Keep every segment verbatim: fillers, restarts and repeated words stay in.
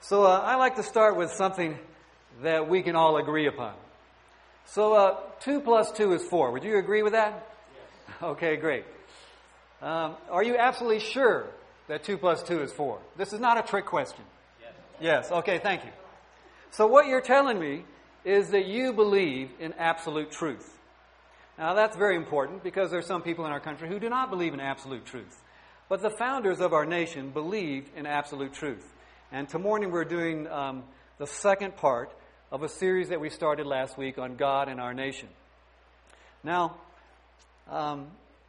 So uh, I like to start with something that we can all agree upon. So uh, two plus two is four. Would you agree with that? Yes. Okay, great. Um, are you absolutely sure that two plus two is four? This is not a trick question. Yes. Yes, okay, thank you. So what you're telling me is that you believe in absolute truth. Now that's very important because there are some people in our country who do not believe in absolute truth. But the founders of our nation believed in absolute truth. And tomorrow morning we're doing um, the second part of a series that we started last week on God and our nation. Now, um,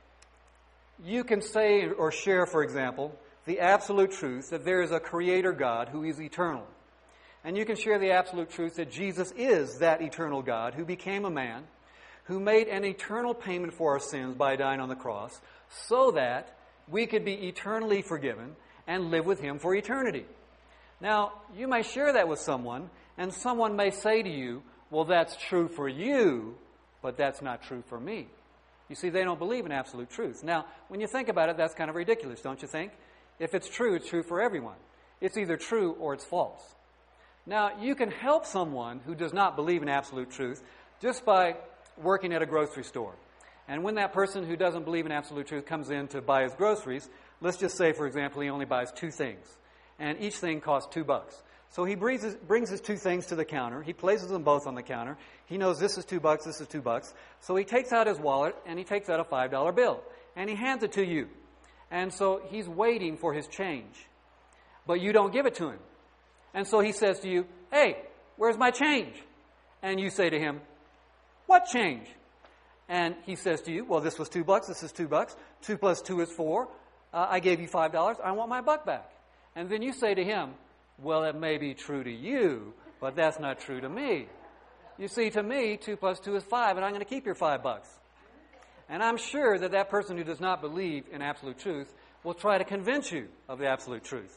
you can say or share, for example, the absolute truth that there is a Creator God who is eternal. And you can share the absolute truth that Jesus is that eternal God who became a man, who made an eternal payment for our sins by dying on the cross, so that we could be eternally forgiven and live with Him for eternity. Now, you may share that with someone, and someone may say to you, well, that's true for you, but that's not true for me. You see, they don't believe in absolute truth. Now, when you think about it, that's kind of ridiculous, don't you think? If it's true, it's true for everyone. It's either true or it's false. Now, you can help someone who does not believe in absolute truth just by working at a grocery store. And when that person who doesn't believe in absolute truth comes in to buy his groceries, let's just say, for example, he only buys two things. And each thing costs two bucks. So he brings his, brings his two things to the counter. He places them both on the counter. He knows this is two bucks, this is two bucks. So he takes out his wallet and he takes out a five dollar bill. And he hands it to you. And so he's waiting for his change. But you don't give it to him. And so he says to you, hey, where's my change? And you say to him, what change? And he says to you, well, this was two bucks, this is two bucks. Two plus two is four. Uh, I gave you five dollars. I want my buck back. And then you say to him, well, it may be true to you, but that's not true to me. You see, to me, two plus two is five, and I'm going to keep your five bucks. And I'm sure that that person who does not believe in absolute truth will try to convince you of the absolute truth.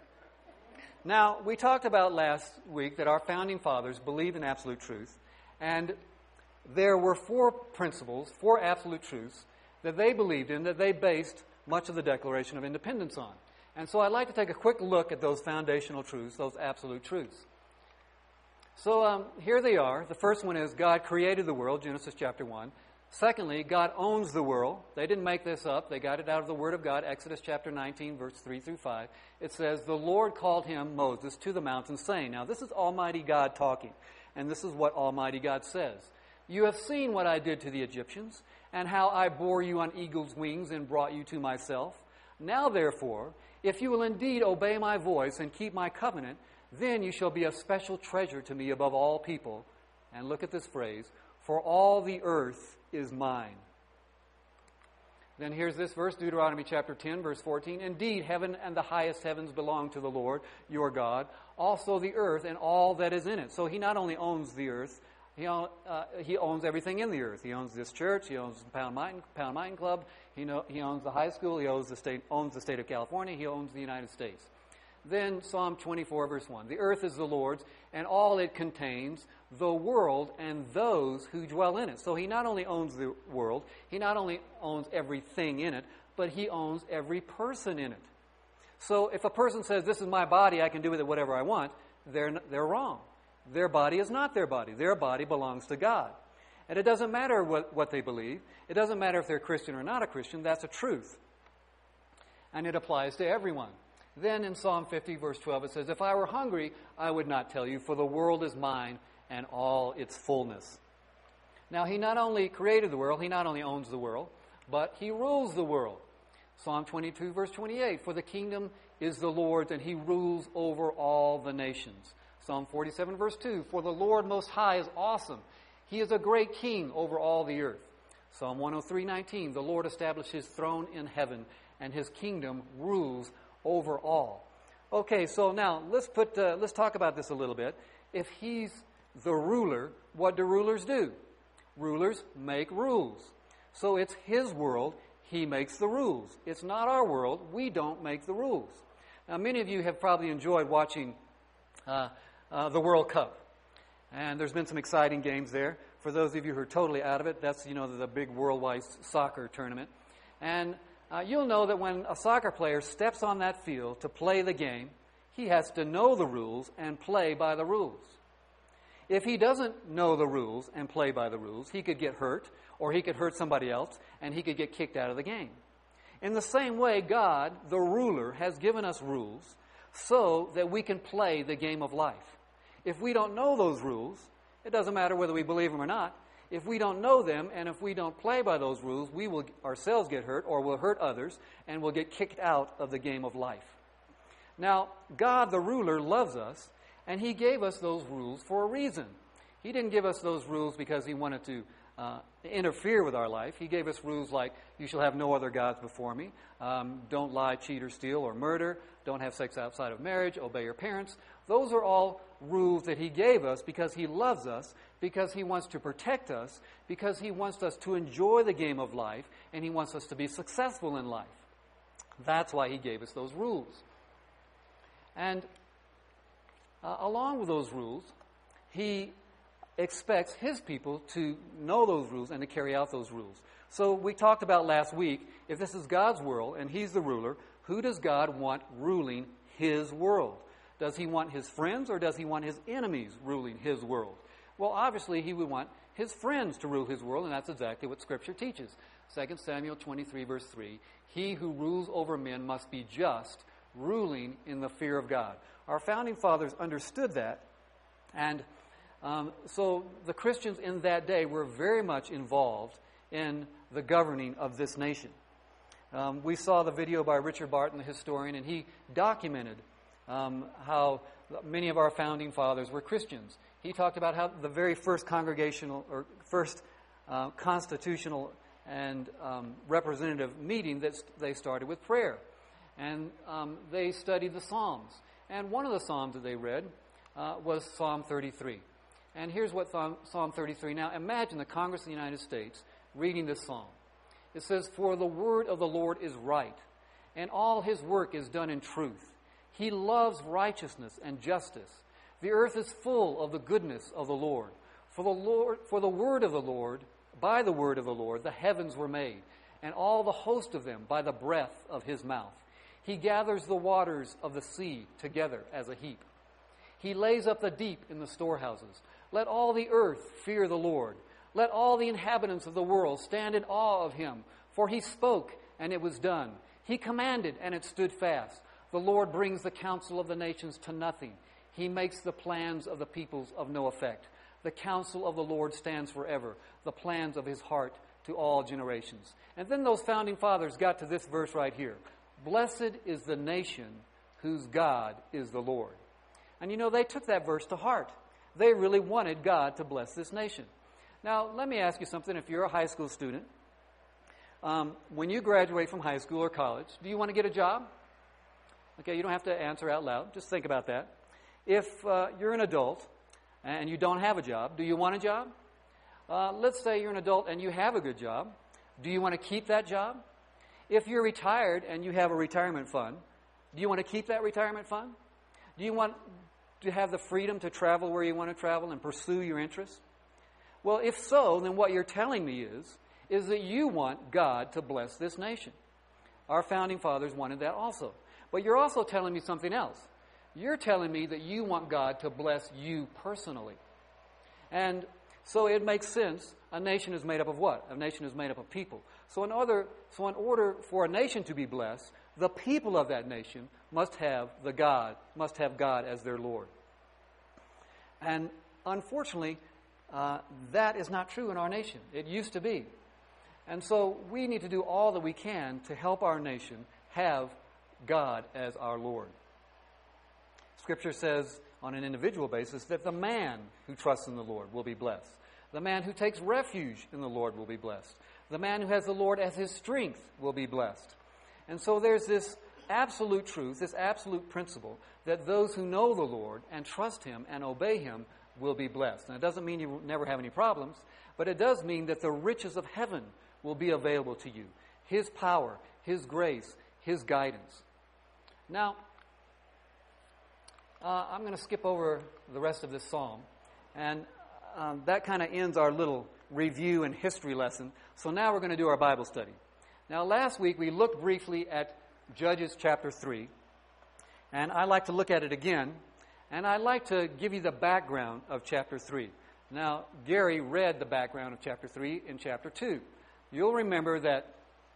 Now, we talked about last week that our founding fathers believed in absolute truth, and there were four principles, four absolute truths that they believed in, that they based much of the Declaration of Independence on. And so I'd like to take a quick look at those foundational truths, those absolute truths. So um, here they are. The first one is God created the world, Genesis chapter one. Secondly, God owns the world. They didn't make this up. They got it out of the Word of God, Exodus chapter nineteen, verse three through five. It says, the Lord called him, Moses, to the mountain, saying. Now, this is Almighty God talking, and this is what Almighty God says. You have seen what I did to the Egyptians, and how I bore you on eagle's wings and brought you to myself. Now, therefore, if you will indeed obey my voice and keep my covenant, then you shall be a special treasure to me above all people. And look at this phrase, for all the earth is mine. Then here's this verse, Deuteronomy chapter ten, verse fourteen. Indeed, heaven and the highest heavens belong to the Lord, your God, also the earth and all that is in it. So he not only owns the earth, He, own, uh, he owns everything in the earth. He owns this church. He owns Pound Mountain, Pound Mountain Club. He, know, he owns the high school. He owns the state, owns the state of California. He owns the United States. Then Psalm twenty-four, verse one. The earth is the Lord's, and all it contains, the world and those who dwell in it. So he not only owns the world, he not only owns everything in it, but he owns every person in it. So if a person says, this is my body, I can do with it whatever I want, they're, they're wrong. Their body is not their body. Their body belongs to God. And it doesn't matter what, what they believe. It doesn't matter if they're Christian or not a Christian. That's a truth. And it applies to everyone. Then in Psalm fifty, verse twelve, it says, if I were hungry, I would not tell you, for the world is mine and all its fullness. Now, he not only created the world, he not only owns the world, but he rules the world. Psalm twenty-two, verse twenty-eight, for the kingdom is the Lord's, and he rules over all the nations. Psalm forty-seven, verse two, for the Lord Most High is awesome. He is a great king over all the earth. Psalm one oh three, nineteen, the Lord established his throne in heaven, and his kingdom rules over all. Okay, so now let's put uh, let's talk about this a little bit. If he's the ruler, what do rulers do? Rulers make rules. So it's his world, he makes the rules. It's not our world, we don't make the rules. Now, many of you have probably enjoyed watching uh, uh, the World Cup. And there's been some exciting games there. For those of you who are totally out of it, that's, you know, the big worldwide soccer tournament. And uh, you'll know that when a soccer player steps on that field to play the game, he has to know the rules and play by the rules. If he doesn't know the rules and play by the rules, he could get hurt, or he could hurt somebody else, and he could get kicked out of the game. In the same way, God, the ruler, has given us rules so that we can play the game of life. If we don't know those rules, it doesn't matter whether we believe them or not. If we don't know them and if we don't play by those rules, we will ourselves get hurt or will hurt others and will get kicked out of the game of life. Now, God, the ruler, loves us, and he gave us those rules for a reason. He didn't give us those rules because he wanted to uh, interfere with our life. He gave us rules like, you shall have no other gods before me, um, don't lie, cheat, or steal, or murder, don't have sex outside of marriage, obey your parents. Those are all rules that he gave us because he loves us, because he wants to protect us, because he wants us to enjoy the game of life, and he wants us to be successful in life. That's why he gave us those rules. And uh, along with those rules, he expects his people to know those rules and to carry out those rules. So we talked about last week, if this is God's world and he's the ruler, who does God want ruling his world? Does he want his friends or does he want his enemies ruling his world? Well, obviously he would want his friends to rule his world, and that's exactly what Scripture teaches. Second Samuel twenty-three, verse three, he who rules over men must be just, ruling in the fear of God. Our founding fathers understood that, and um, so the Christians in that day were very much involved in the governing of this nation. Um, we saw the video by Richard Barton, the historian, and he documented um, how many of our founding fathers were Christians. He talked about how the very first congregational or first uh, constitutional and um, representative meeting that they started with prayer. And um, they studied the Psalms. And one of the Psalms that they read uh, was Psalm thirty-three. And here's what Psalm thirty-three. Now imagine the Congress of the United States reading this psalm. It says, "For the word of the Lord is right, and all his work is done in truth. He loves righteousness and justice. The earth is full of the goodness of the Lord. For the Lord, for the word of the Lord, by the word of the Lord, the heavens were made, and all the host of them by the breath of his mouth. He gathers the waters of the sea together as a heap. He lays up the deep in the storehouses. Let all the earth fear the Lord. Let all the inhabitants of the world stand in awe of him. For he spoke, and it was done. He commanded, and it stood fast. The Lord brings the counsel of the nations to nothing. He makes the plans of the peoples of no effect. The counsel of the Lord stands forever, the plans of his heart to all generations." And then those founding fathers got to this verse right here. "Blessed is the nation whose God is the Lord." And you know, they took that verse to heart. They really wanted God to bless this nation. Now, let me ask you something. If you're a high school student, um, when you graduate from high school or college, do you want to get a job? Okay, you don't have to answer out loud. Just think about that. If uh, you're an adult and you don't have a job, do you want a job? Uh, let's say you're an adult and you have a good job. Do you want to keep that job? If you're retired and you have a retirement fund, do you want to keep that retirement fund? Do you want to have the freedom to travel where you want to travel and pursue your interests? Well, if so, then what you're telling me is, is that you want God to bless this nation. Our founding fathers wanted that also. But you're also telling me something else. You're telling me that you want God to bless you personally. And so it makes sense. A nation is made up of what? A nation is made up of people. So in order, so in order for a nation to be blessed, the people of that nation must have the God, must have God as their Lord. And unfortunately, uh, that is not true in our nation. It used to be. And so we need to do all that we can to help our nation have God as our Lord. Scripture says on an individual basis that the man who trusts in the Lord will be blessed. The man who takes refuge in the Lord will be blessed. The man who has the Lord as his strength will be blessed. And so there's this absolute truth, this absolute principle, that those who know the Lord and trust him and obey him will be blessed. And it doesn't mean you will never have any problems, but it does mean that the riches of heaven will be available to you. His power, his grace, his guidance. Now, uh, I'm going to skip over the rest of this psalm, and um, that kind of ends our little review and history lesson. So now we're going to do our Bible study. Now, last week we looked briefly at Judges chapter three, And I like to look at it again, and I'd like to give you the background of chapter three. Now, Gary read the background of chapter three in chapter two. You'll remember that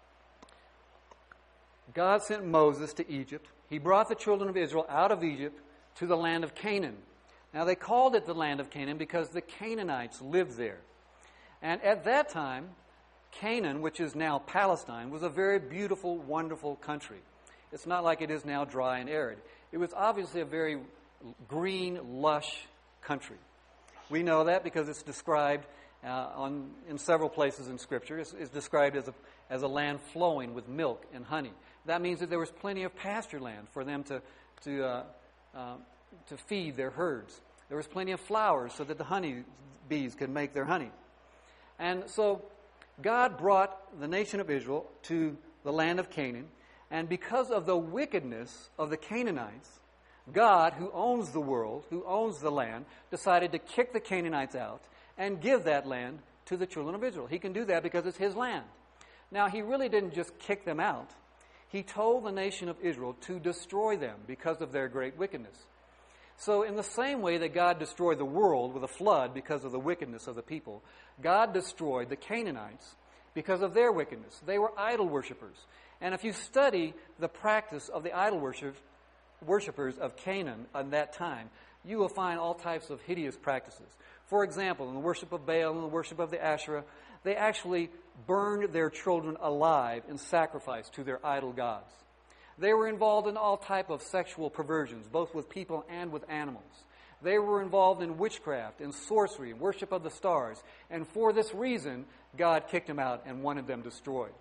God sent Moses to Egypt. He brought the children of Israel out of Egypt to the land of Canaan. Now, they called it the land of Canaan because the Canaanites lived there. And at that time, Canaan, which is now Palestine, was a very beautiful, wonderful country. It's not like it is now dry and arid. It was obviously a very green, lush country. We know that because it's described uh, on in several places in Scripture. It's, it's described as a, as a land flowing with milk and honey. That means that there was plenty of pasture land for them to to uh, uh, to feed their herds. There was plenty of flowers so that the honey bees could make their honey. And so God brought the nation of Israel to the land of Canaan, and because of the wickedness of the Canaanites, God, who owns the world, who owns the land, decided to kick the Canaanites out and give that land to the children of Israel. He can do that because it's His land. Now, He really didn't just kick them out. He told the nation of Israel to destroy them because of their great wickedness. So in the same way that God destroyed the world with a flood because of the wickedness of the people, God destroyed the Canaanites because of their wickedness. They were idol worshippers. And if you study the practice of the idol worship, worshippers of Canaan at that time, you will find all types of hideous practices. For example, in the worship of Baal and the worship of the Asherah, they actually burned their children alive in sacrifice to their idol gods. They were involved in all type of sexual perversions, both with people and with animals. They were involved in witchcraft, in sorcery, worship of the stars. And for this reason, God kicked them out and wanted them destroyed.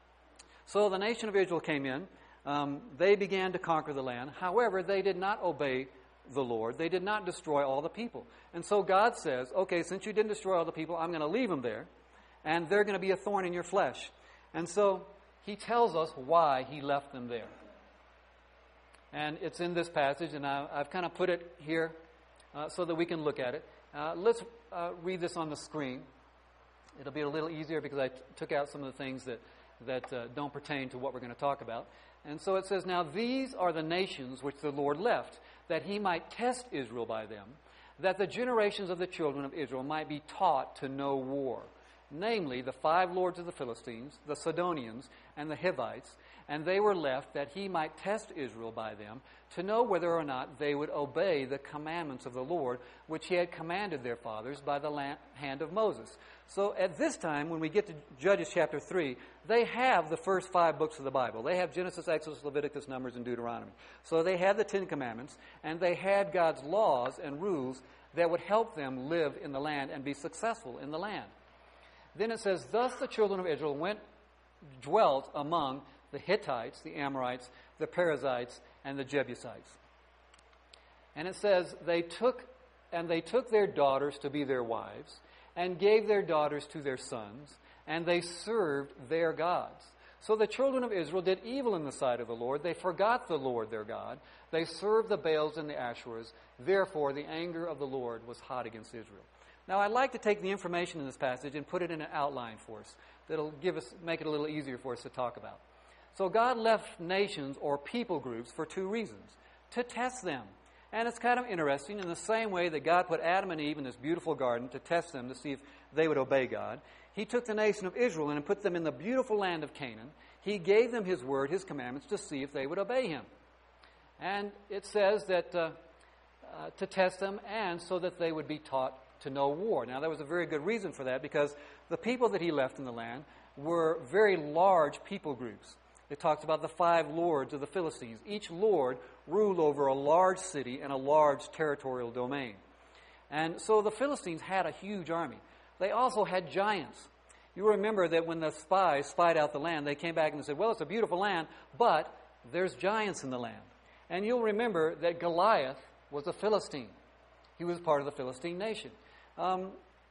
So the nation of Israel came in. Um, they began to conquer the land. However, they did not obey the Lord. They did not destroy all the people. And so God says, okay, since you didn't destroy all the people, I'm going to leave them there. And they're going to be a thorn in your flesh. And so He tells us why He left them there. And it's in this passage, and I, I've kind of put it here uh, so that we can look at it. Uh, let's uh, read this on the screen. It'll be a little easier because I t- took out some of the things that, that uh, don't pertain to what we're going to talk about. And so it says, "Now these are the nations which the Lord left, that He might test Israel by them, that the generations of the children of Israel might be taught to know war. Namely, the five lords of the Philistines, the Sidonians, and the Hivites, and they were left that He might test Israel by them, to know whether or not they would obey the commandments of the Lord, which He had commanded their fathers by the hand of Moses." So at this time, when we get to Judges chapter three, they have the first five books of the Bible. They have Genesis, Exodus, Leviticus, Numbers, and Deuteronomy. So they had the Ten Commandments, and they had God's laws and rules that would help them live in the land and be successful in the land. Then it says, "Thus the children of Israel went, dwelt among the Hittites, the Amorites, the Perizzites, and the Jebusites." And it says, they took, and they took their daughters to be their wives, and gave their daughters to their sons, and they served their gods. So the children of Israel did evil in the sight of the Lord. They forgot the Lord their God. They served the Baals and the Asherahs. Therefore the anger of the Lord was hot against Israel. Now, I'd like to take the information in this passage and put it in an outline for us that'll give us, make it a little easier for us to talk about. So God left nations or people groups for two reasons: to test them. And it's kind of interesting, in the same way that God put Adam and Eve in this beautiful garden to test them to see if they would obey God, He took the nation of Israel and put them in the beautiful land of Canaan. He gave them His word, His commandments, to see if they would obey Him. And it says that uh, uh, to test them and so that they would be taught to know war. Now, there was a very good reason for that, because the people that He left in the land were very large people groups. It talks about the five lords of the Philistines. Each lord ruled over a large city and a large territorial domain. And so the Philistines had a huge army. They also had giants. You remember that when the spies spied out the land, they came back and said, well, it's a beautiful land, but there's giants in the land. And you'll remember that Goliath was a Philistine. He was part of the Philistine nation. Um,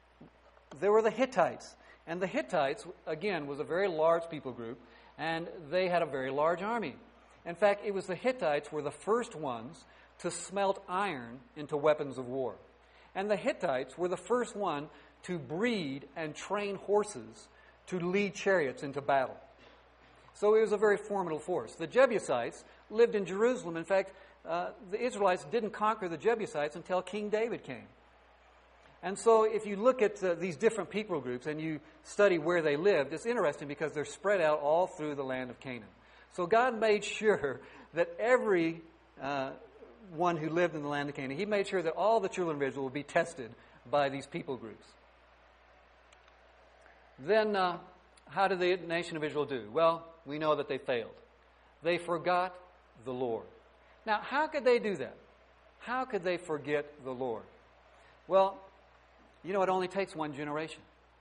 there were the Hittites. And the Hittites, again, was a very large people group, and they had a very large army. In fact, it was the Hittites were the first ones to smelt iron into weapons of war. And the Hittites were the first one to breed and train horses to lead chariots into battle. So it was a very formidable force. The Jebusites lived in Jerusalem. In fact, uh, the Israelites didn't conquer the Jebusites until King David came. And so if you look at uh, these different people groups and you study where they lived, it's interesting because they're spread out all through the land of Canaan. So God made sure that every uh, one who lived in the land of Canaan, He made sure that all the children of Israel would be tested by these people groups. Then uh, how did the nation of Israel do? Well, we know that they failed. They forgot the Lord. Now, how could they do that? How could they forget the Lord? Well, you know, it only takes one generation.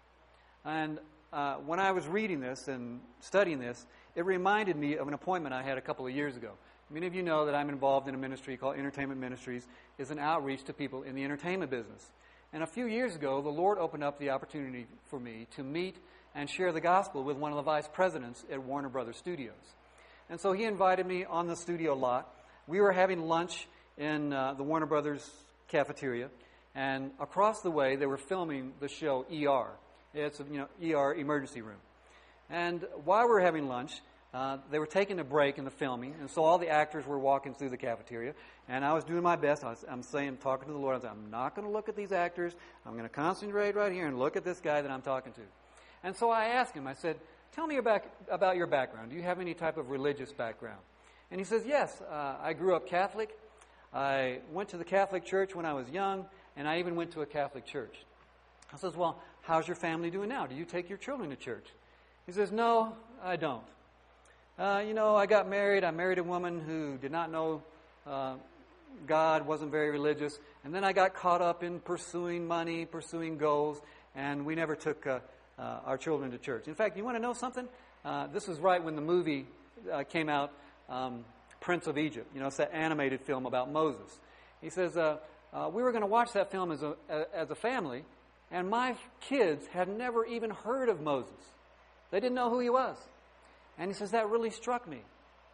And uh, when I was reading this and studying this, it reminded me of an appointment I had a couple of years ago. Many of you know that I'm involved in a ministry called Entertainment Ministries. It's an outreach to people in the entertainment business. And a few years ago, the Lord opened up the opportunity for me to meet and share the gospel with one of the vice presidents at Warner Brothers Studios. And so he invited me on the studio lot. We were having lunch in uh, the Warner Brothers cafeteria. And across the way, they were filming the show E R. It's a, you know, E R emergency room. And while we were having lunch, uh, they were taking a break in the filming, and so all the actors were walking through the cafeteria. And I was doing my best. I was, I'm saying, talking to the Lord. I was saying, I'm not going to look at these actors. I'm going to concentrate right here and look at this guy that I'm talking to. And so I asked him. I said, "Tell me about about your background. Do you have any type of religious background?" And he says, "Yes, uh, I grew up Catholic. I went to the Catholic Church when I was young. And I even went to a Catholic church." I says, "Well, how's your family doing now? Do you take your children to church?" He says, "No, I don't. Uh, you know, I got married. I married a woman who did not know uh, God, wasn't very religious. And then I got caught up in pursuing money, pursuing goals, and we never took uh, uh, our children to church. In fact, you want to know something? Uh, this was right when the movie uh, came out, um, Prince of Egypt. You know, it's that animated film about Moses. He says, uh, Uh, we were going to watch that film as a, as a family, and my kids had never even heard of Moses. They didn't know who he was. And he says, that really struck me.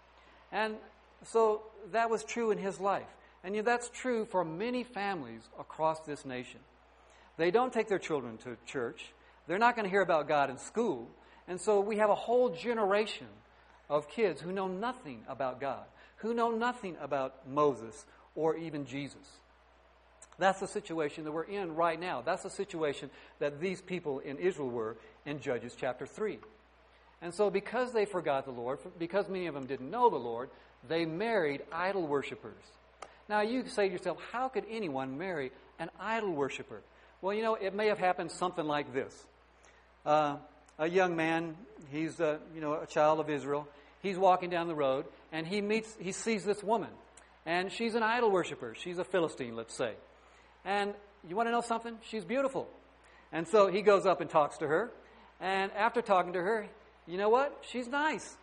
And so that was true in his life. And you know, that's true for many families across this nation. They don't take their children to church. They're not going to hear about God in school. And so we have a whole generation of kids who know nothing about God, who know nothing about Moses or even Jesus. That's the situation that we're in right now. That's the situation that these people in Israel were in Judges chapter three. And so because they forgot the Lord, because many of them didn't know the Lord, they married idol worshipers. Now you say to yourself, how could anyone marry an idol worshiper? Well, you know, it may have happened something like this. Uh, a young man, he's a, you know, a child of Israel. He's walking down the road, and he meets, he sees this woman. And she's an idol worshiper. She's a Philistine, let's say. And you want to know something? She's beautiful. And so he goes up and talks to her. And after talking to her, you know what? She's nice.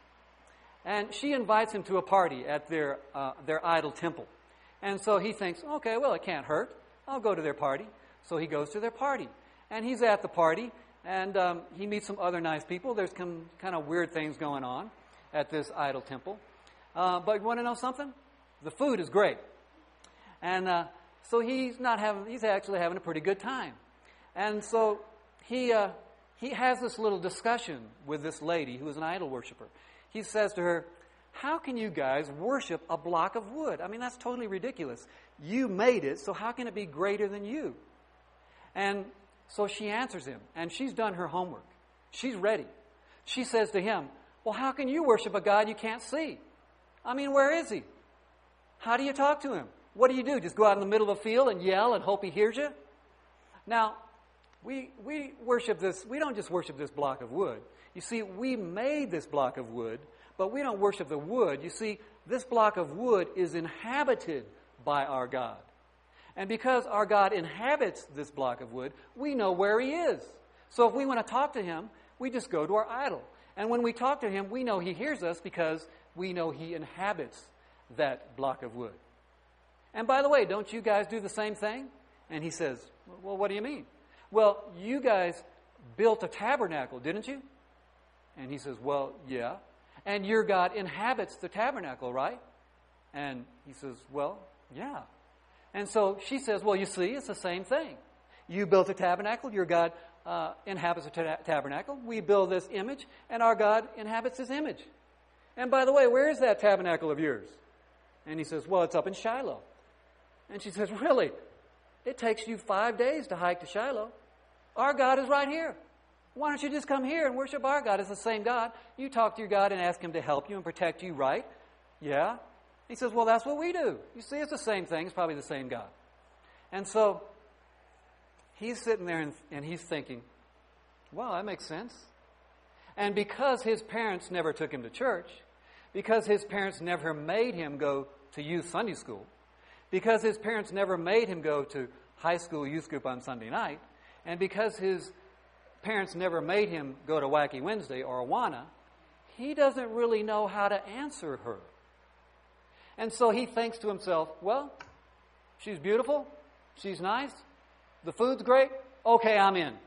And she invites him to a party at their uh, their idol temple. And so he thinks, okay, well, it can't hurt. I'll go to their party. So he goes to their party. And he's at the party, and um, he meets some other nice people. There's some kind of weird things going on at this idol temple. Uh, but you want to know something? The food is great. And uh, so he's not having, he's actually having a pretty good time. And so he uh, he has this little discussion with this lady who is an idol worshiper. He says to her, how can you guys worship a block of wood? I mean, that's totally ridiculous. You made it, so how can it be greater than you? And so she answers him, and she's done her homework. She's ready. She says to him, well, how can you worship a God you can't see? I mean, where is he? How do you talk to him? What do you do? Just go out in the middle of the field and yell and hope he hears you? Now, we we worship this, we don't just worship this block of wood. You see, we made this block of wood, but we don't worship the wood. You see, this block of wood is inhabited by our God. And because our God inhabits this block of wood, we know where he is. So if we want to talk to him, we just go to our idol. And when we talk to him, we know he hears us because we know he inhabits that block of wood. And by the way, don't you guys do the same thing? And he says, well, what do you mean? Well, you guys built a tabernacle, didn't you? And he says, well, yeah. And your God inhabits the tabernacle, right? And he says, well, yeah. And so she says, well, you see, it's the same thing. You built a tabernacle, your God uh, inhabits a ta- tabernacle. We build this image, and our God inhabits his image. And by the way, where is that tabernacle of yours? And he says, well, it's up in Shiloh. And she says, really? It takes you five days to hike to Shiloh. Our God is right here. Why don't you just come here and worship our God? It's the same God. You talk to your God and ask Him to help you and protect you, right? Yeah. He says, well, that's what we do. You see, it's the same thing. It's probably the same God. And so he's sitting there and, and he's thinking, well, that makes sense. And because his parents never took him to church, because his parents never made him go to youth Sunday school, because his parents never made him go to high school youth group on Sunday night, and because his parents never made him go to Wacky Wednesday or Awana, he doesn't really know how to answer her. And so he thinks to himself, well, she's beautiful, she's nice, the food's great, okay, I'm in.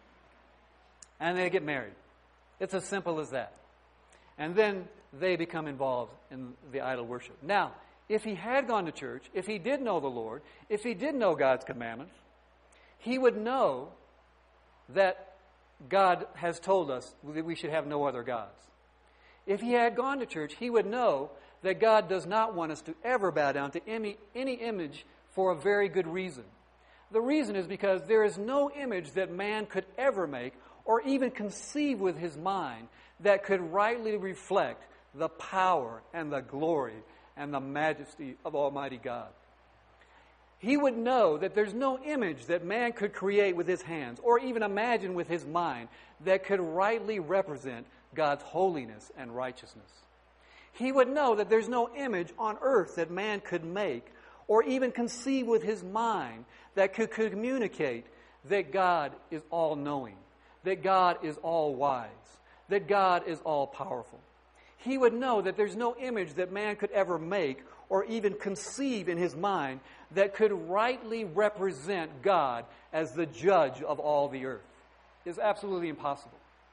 And they get married. It's as simple as that. And then they become involved in the idol worship. Now, if he had gone to church, if he did know the Lord, if he did know God's commandments, he would know that God has told us that we should have no other gods. If he had gone to church, he would know that God does not want us to ever bow down to any, any image for a very good reason. The reason is because there is no image that man could ever make or even conceive with his mind that could rightly reflect the power and the glory and the majesty of Almighty God. He would know that there's no image that man could create with his hands or even imagine with his mind that could rightly represent God's holiness and righteousness. He would know that there's no image on earth that man could make or even conceive with his mind that could communicate that God is all-knowing, that God is all-wise, that God is all-powerful. He would know that there's no image that man could ever make or even conceive in his mind that could rightly represent God as the judge of all the earth. It's absolutely impossible.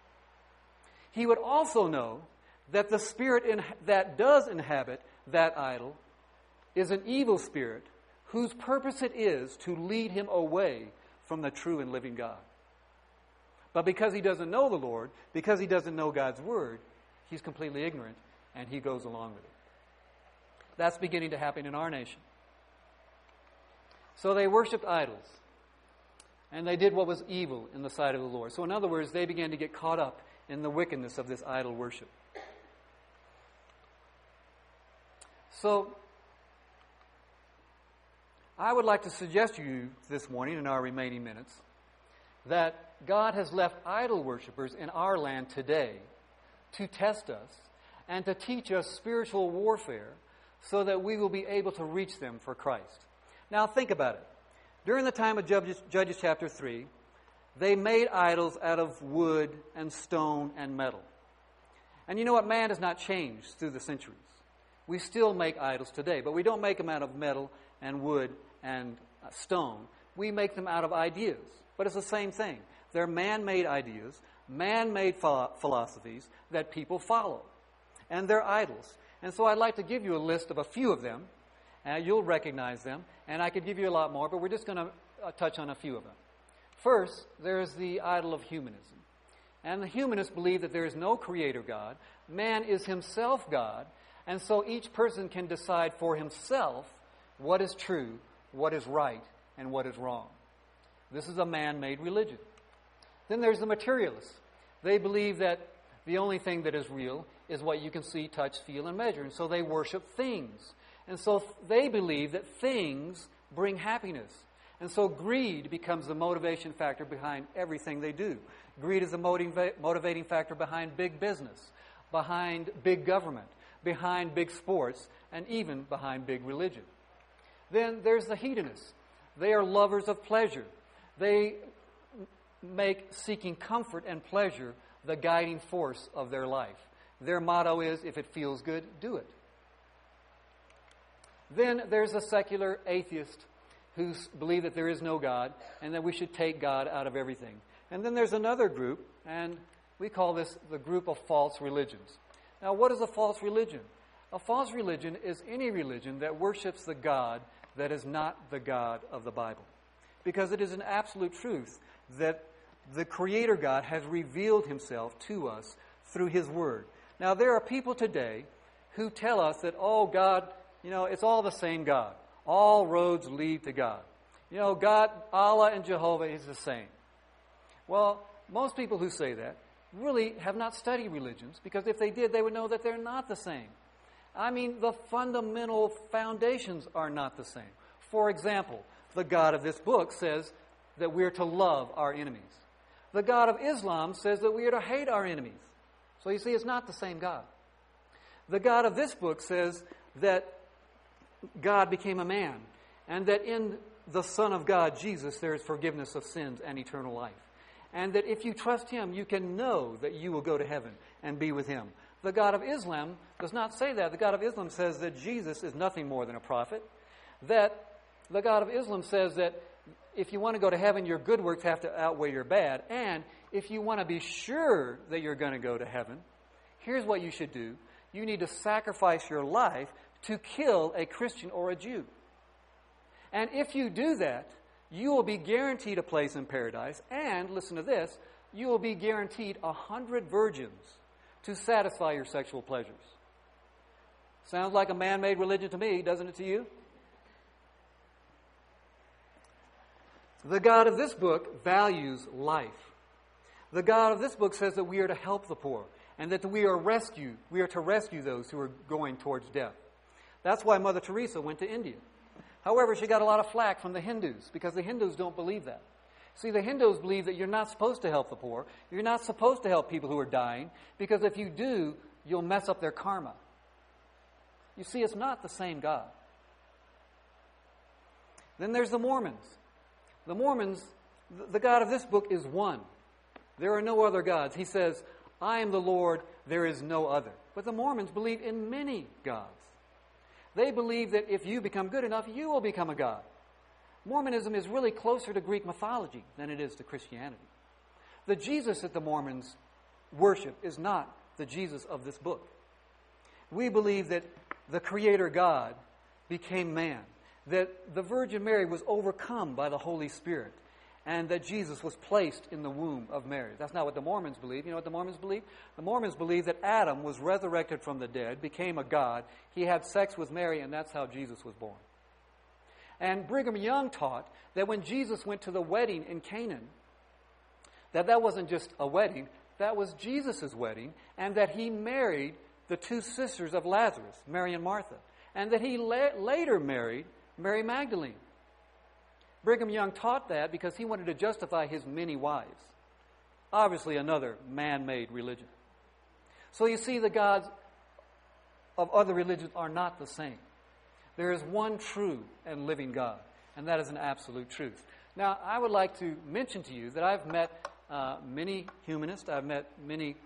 He would also know that the spirit in, that does inhabit that idol is an evil spirit whose purpose it is to lead him away from the true and living God. But because he doesn't know the Lord, because he doesn't know God's Word, he's completely ignorant and he goes along with it. That's beginning to happen in our nation. So they worshipped idols and they did what was evil in the sight of the Lord. So in other words, they began to get caught up in the wickedness of this idol worship. So, I would like to suggest to you this morning in our remaining minutes that God has left idol worshipers in our land today to test us and to teach us spiritual warfare so that we will be able to reach them for Christ. Now think about it. During the time of Judges, Judges chapter three, they made idols out of wood and stone and metal. And you know what? Man has not changed through the centuries. We still make idols today, but we don't make them out of metal and wood and uh, stone. We make them out of ideas. But it's the same thing. They're man-made ideas, man-made ph- philosophies that people follow. And they're idols. And so I'd like to give you a list of a few of them. Uh, you'll recognize them. And I could give you a lot more, but we're just going to uh, touch on a few of them. First, there's the idol of humanism. And the humanists believe that there is no creator God. Man is himself God. And so each person can decide for himself what is true, what is right, and what is wrong. This is a man-made religion. Then there's the materialists. They believe that the only thing that is real is what you can see, touch, feel, and measure. And so they worship things. And so they believe that things bring happiness. And so greed becomes the motivation factor behind everything they do. Greed is the motiva- motivating factor behind big business, behind big government, behind big sports, and even behind big religion. Then there's the hedonists. They are lovers of pleasure. They make seeking comfort and pleasure the guiding force of their life. Their motto is, if it feels good, do it. Then there's a secular atheist who believe that there is no God and that we should take God out of everything. And then there's another group, and we call this the group of false religions. Now, what is a false religion? A false religion is any religion that worships the God that is not the God of the Bible. Because it is an absolute truth that the Creator God has revealed Himself to us through His Word. Now, there are people today who tell us that, oh, God, you know, it's all the same God. All roads lead to God. You know, God, Allah and Jehovah is the same. Well, most people who say that really have not studied religions, because if they did, they would know that they're not the same. I mean, the fundamental foundations are not the same. For example, the God of this book says that we're to love our enemies. The God of Islam says that we are to hate our enemies. So you see, it's not the same God. The God of this book says that God became a man, and that in the Son of God, Jesus, there is forgiveness of sins and eternal life. And that if you trust Him, you can know that you will go to heaven and be with Him. The God of Islam does not say that. The God of Islam says that Jesus is nothing more than a prophet. That the God of Islam says that if you want to go to heaven, your good works have to outweigh your bad. And if you want to be sure that you're going to go to heaven, here's what you should do. You need to sacrifice your life to kill a Christian or a Jew. And if you do that, you will be guaranteed a place in paradise. And, listen to this, you will be guaranteed a hundred virgins to satisfy your sexual pleasures. Sounds like a man-made religion to me, doesn't it to you? The God of this book values life. The God of this book says that we are to help the poor, and that we are rescue, we are to rescue those who are going towards death. That's why Mother Teresa went to India. However, she got a lot of flack from the Hindus, because the Hindus don't believe that. See, the Hindus believe that you're not supposed to help the poor. You're not supposed to help people who are dying, because if you do, you'll mess up their karma. You see, it's not the same God. Then there's the Mormons. The Mormons, the God of this book is one. There are no other gods. He says, I am the Lord, there is no other. But the Mormons believe in many gods. They believe that if you become good enough, you will become a god. Mormonism is really closer to Greek mythology than it is to Christianity. The Jesus that the Mormons worship is not the Jesus of this book. We believe that the Creator God became man, that the Virgin Mary was overcome by the Holy Spirit, and that Jesus was placed in the womb of Mary. That's not what the Mormons believe. You know what the Mormons believe? The Mormons believe that Adam was resurrected from the dead, became a god, he had sex with Mary, and that's how Jesus was born. And Brigham Young taught that when Jesus went to the wedding in Canaan, that that wasn't just a wedding, that was Jesus' wedding, and that he married the two sisters of Lazarus, Mary and Martha, and that he la- later married Mary Magdalene. Brigham Young taught that because he wanted to justify his many wives. Obviously another man-made religion. So you see, the gods of other religions are not the same. There is one true and living God, and that is an absolute truth. Now, I would like to mention to you that I've met uh, many humanists, I've met many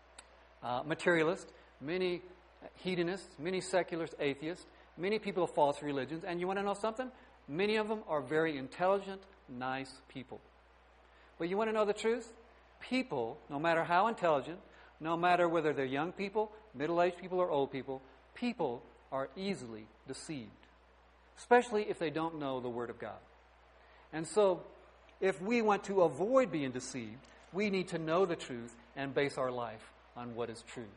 uh, materialists, many hedonists, many secularists, atheists, many people of false religions, and you want to know something? Many of them are very intelligent, nice people. But you want to know the truth? People, no matter how intelligent, no matter whether they're young people, middle-aged people, or old people, people are easily deceived, especially if they don't know the Word of God. And so, if we want to avoid being deceived, we need to know the truth and base our life on what is true.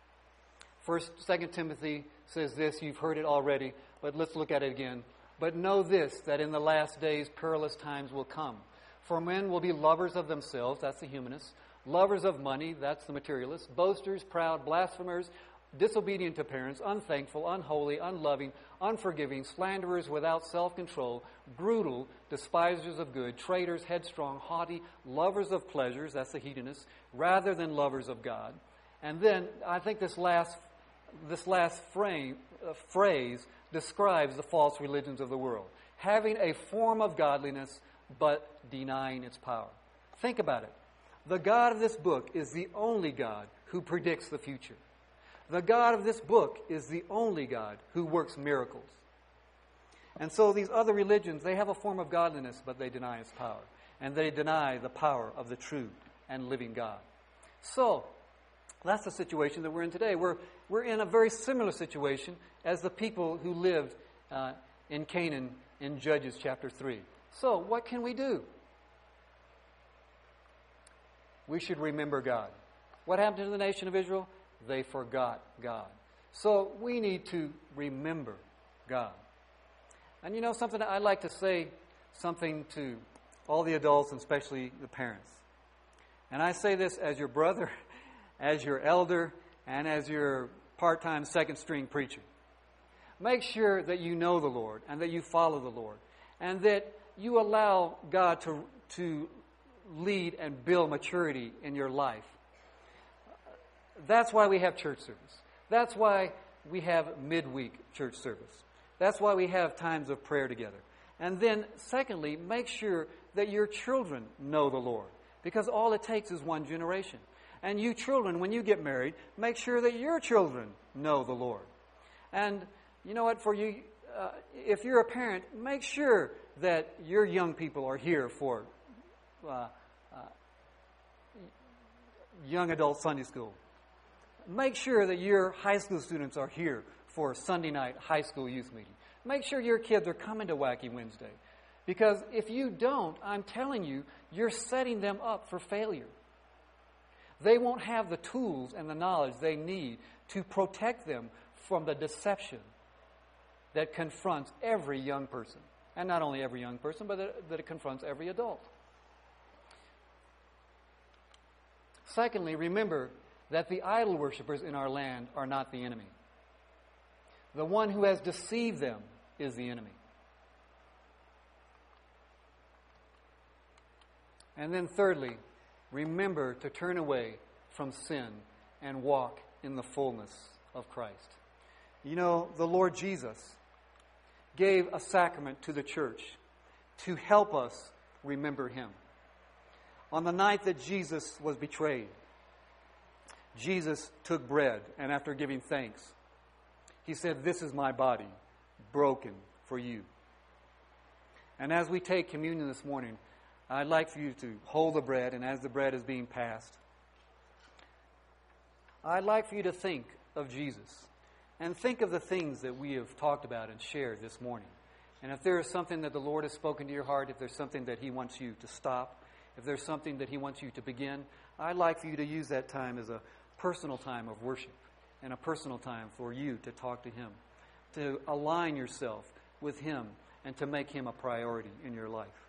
First, Second Timothy says this, you've heard it already, but let's look at it again. But know this, that in the last days perilous times will come. For men will be lovers of themselves, that's the humanists, lovers of money, that's the materialists, boasters, proud, blasphemers, disobedient to parents, unthankful, unholy, unloving, unforgiving, slanderers without self-control, brutal, despisers of good, traitors, headstrong, haughty, lovers of pleasures, that's the hedonists, rather than lovers of God. And then I think this last this last frame, uh, phrase describes the false religions of the world. Having a form of godliness, but denying its power. Think about it. The God of this book is the only God who predicts the future. The God of this book is the only God who works miracles. And so these other religions, they have a form of godliness, but they deny its power. And they deny the power of the true and living God. So, that's the situation that we're in today. We're, we're in a very similar situation as the people who lived uh, in Canaan in Judges chapter three. So, what can we do? We should remember God. What happened to the nation of Israel? They forgot God. So, we need to remember God. And you know something, I'd like to say something to all the adults and especially the parents. And I say this as your brother, as your elder, and as your part-time second-string preacher. Make sure that you know the Lord and that you follow the Lord and that you allow God to, to lead and build maturity in your life. That's why we have church service. That's why we have midweek church service. That's why we have times of prayer together. And then, secondly, make sure that your children know the Lord, because all it takes is one generation. And you children, when you get married, make sure that your children know the Lord. And you know what, for you, uh, if you're a parent, make sure that your young people are here for uh, uh, young adult Sunday school. Make sure that your high school students are here for Sunday night high school youth meeting. Make sure your kids are coming to Wacky Wednesday. Because if you don't, I'm telling you, you're setting them up for failure. They won't have the tools and the knowledge they need to protect them from the deception that confronts every young person. And not only every young person, but that, that it confronts every adult. Secondly, remember that the idol worshippers in our land are not the enemy. The one who has deceived them is the enemy. And then thirdly, remember to turn away from sin and walk in the fullness of Christ. You know, the Lord Jesus gave a sacrament to the church to help us remember Him. On the night that Jesus was betrayed, Jesus took bread, and after giving thanks, He said, "This is my body, broken for you." And as we take communion this morning, I'd like for you to hold the bread, and as the bread is being passed, I'd like for you to think of Jesus. And think of the things that we have talked about and shared this morning. And if there is something that the Lord has spoken to your heart, if there's something that He wants you to stop, if there's something that He wants you to begin, I'd like for you to use that time as a personal time of worship and a personal time for you to talk to Him, to align yourself with Him and to make Him a priority in your life.